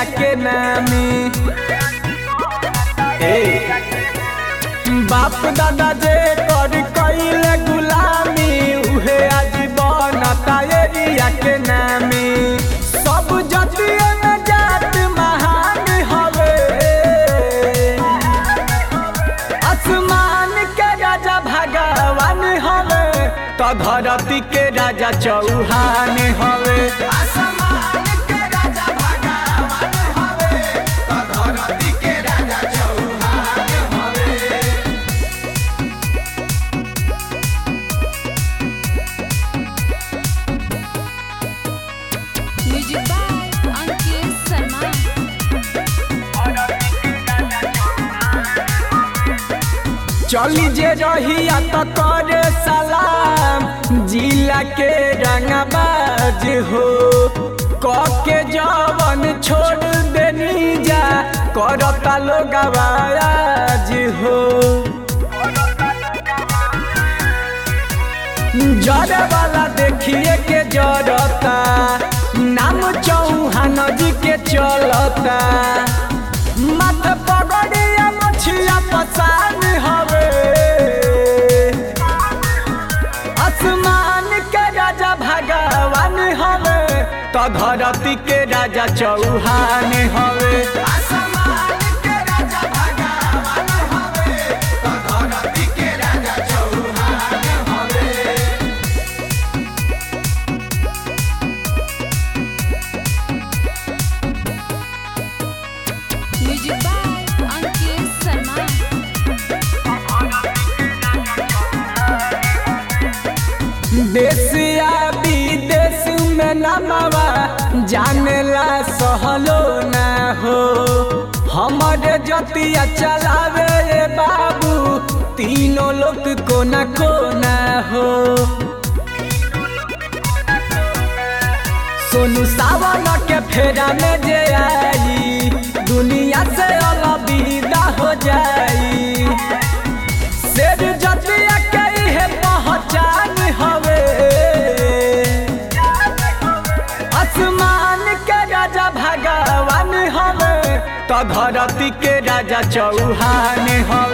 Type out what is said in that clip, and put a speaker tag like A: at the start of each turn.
A: के नामी। बाप दादा जे कर कइले गुलामी उहे आज बनता एरिया के नामी। सब जतिये में जात महान हवे, आसमान के राजा भगवान हवे तो धरती के राजा चौहान हवे।
B: आसमान के राजा भगवान हवे तो धरती के राजा चौहान हवे।
C: Music by Ankit Sharma.
A: चली जे रहिया तो करे सलाम जिला के रंगबाज हो। के जवन छोड़ देनी जा करता लोग आवाज हो। जड़ वाला देखिए के जड़ता नाम चौहान जी के चलता। मत पगड़िया मछिया पसान हवे, आसमान के राजा भगवान हवे तो धरती के राजा चौहान हवे।
B: आसमान के राजा भगवान हवे तो धरती के राजा चौहान हवे।
C: Music by Ankit Sharma.
A: देश या विदेश में नमवा जानेला सहलो ना हो। हमारे जतिया चलावे ये बाबू तीनों लोग कोना कोना हो। सोनू सावन के फेरा में जे आई दुनिया से अलविदा हो जाई। शेर जतिया के है पहचान हवे, आसमान के राजा भगवान हवे तो धरती के राजा चौहान हवे।